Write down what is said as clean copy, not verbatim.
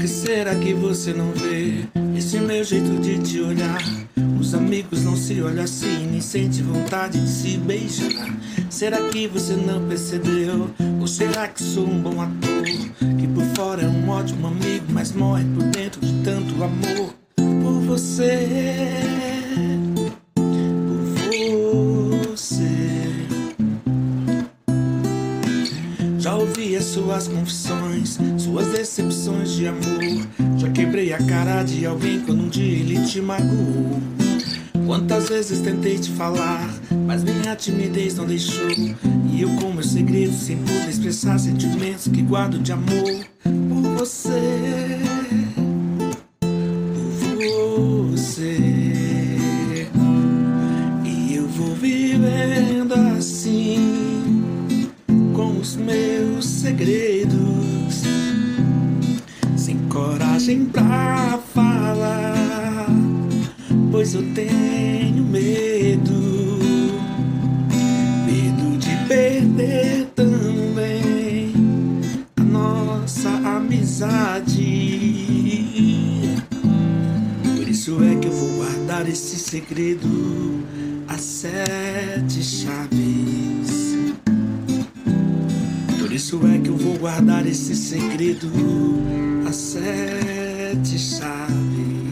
que será que você não vê esse meu jeito de te olhar? Os amigos não se olham assim, nem sente vontade de se beijar. Será que você não percebeu? Ou será que sou um bom ator? Que por fora é um ótimo amigo, mas morre por dentro de tanto amor. Por você, por você. Já ouvi as suas confissões, suas decepções de amor. Já quebrei a cara de alguém quando um dia ele te magoou. Quantas vezes tentei te falar, mas minha timidez não deixou. E eu com meus segredos sem poder expressar sentimentos que guardo de amor. Por você, por você. E eu vou vivendo assim, com os meus segredos, sem coragem pra falar, pois eu tenho medo de perder também a nossa amizade. Por isso é que eu vou guardar esse segredo, as 7 chaves. Por isso é que eu vou guardar esse segredo, as 7 chaves.